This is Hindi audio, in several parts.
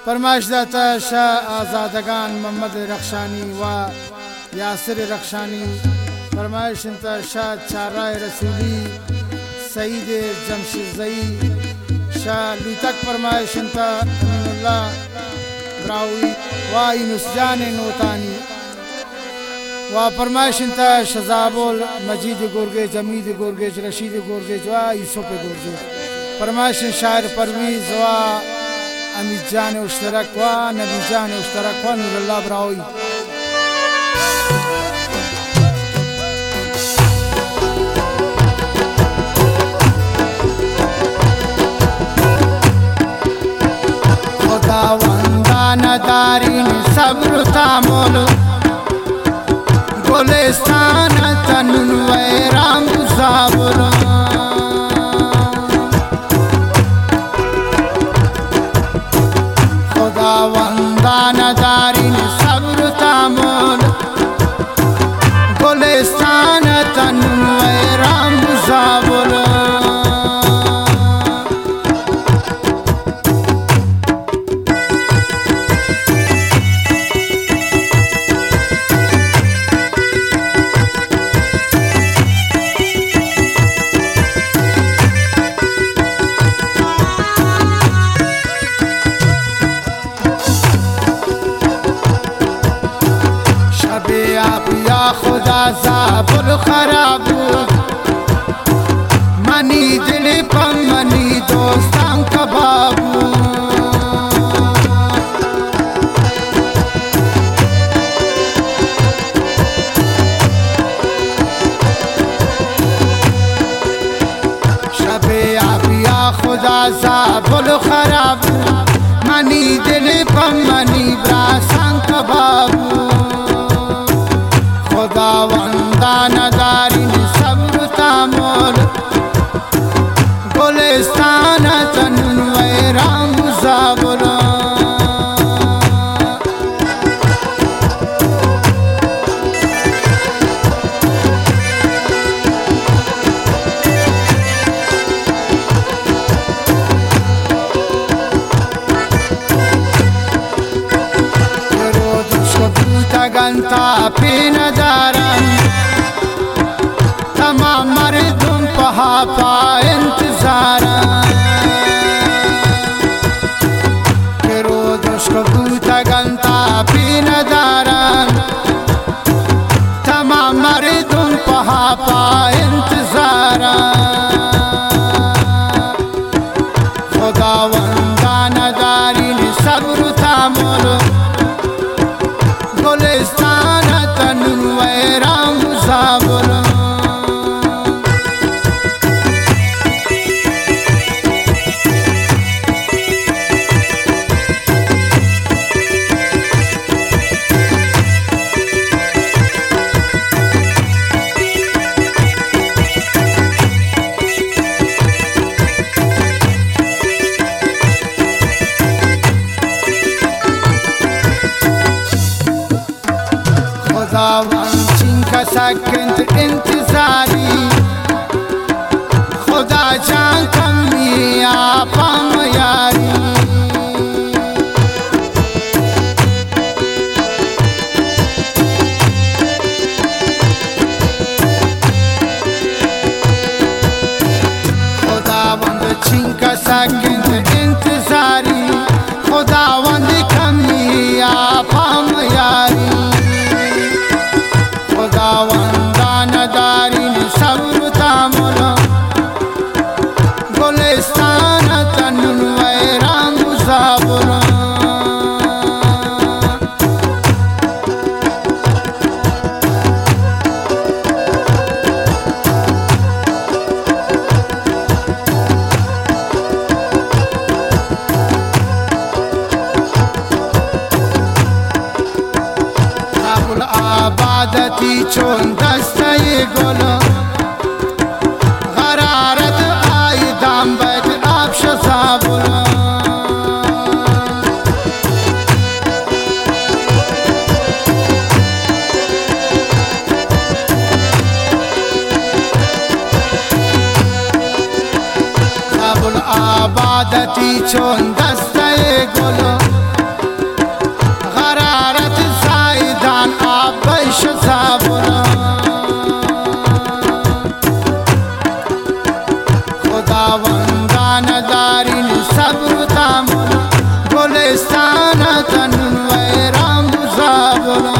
फरमाइश दाता शाह आज़ादगान मोहम्मद रखशानी व यासिर रखशानी। फरमाइश शाह चाराय रसूली सईद जमशेद जई शाह लुतक। फरमाइश अमीनुल्लाह ब्राउई व इनुसजान नोतानी व फरमाइश शजाबुल मजीद गुरगेज अमीद गुरगेज रशीद गुरगेज व यूसुफ गुरगेज। फरमाइश शायर परवीज व अमीद जान उश्तरक व नबी जान उश्तरक व नूरुल्लाह ब्राउई। खुदावंदा नदारीन सब्र तामुल गुलिस्तान तनुन वैराम साबुल। खुदावंदा नदारीन सब्र तामुल गुलिस्तान तनुन वैराम साबुल। खुदा ज़ाबुल खराब मनी दिल पम मनी दोस्तां कबाबू। शबे आबिया खुदा ज़ाबुल खराब मनी दिल पम मनी ब्रासां कबाबू। खुदावंदा नदारीन सब्र तामुल गुलिस्तान तनुन वैराम साबुल। गंता पे नजारन तमाम मर्दुम पहा पा इंतजारन। फिरो दुष्को बूता गंता पे नजारन तमाम मर्दुम पहा पा इंतजारन। खुदावंदा नदारीन सब्र तामुल गुलिस्तान तनुन वैराम साबुल। खुदा सकंत इंतजारी खुदा जान कमी आपम यारी। खुदावंद छिंका सकंत इंतजारी खुदावंद कमी आपम यारी। खुदावंदा नदारीन सब्र तामुल गुलिस्तान तनुन वैराम साबुल। आबादती चोन दस्ते गुल गरारत आई दामबद आबश साबुल। साबुल आबादती चोन दस्ते गुल सब तामुन गुलिस्तान तनुन वैराम साबुला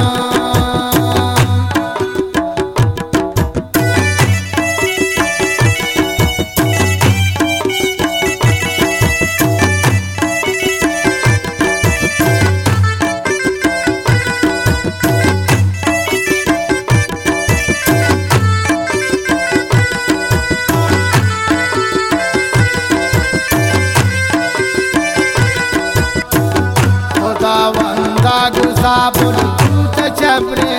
गुसापुर जबरे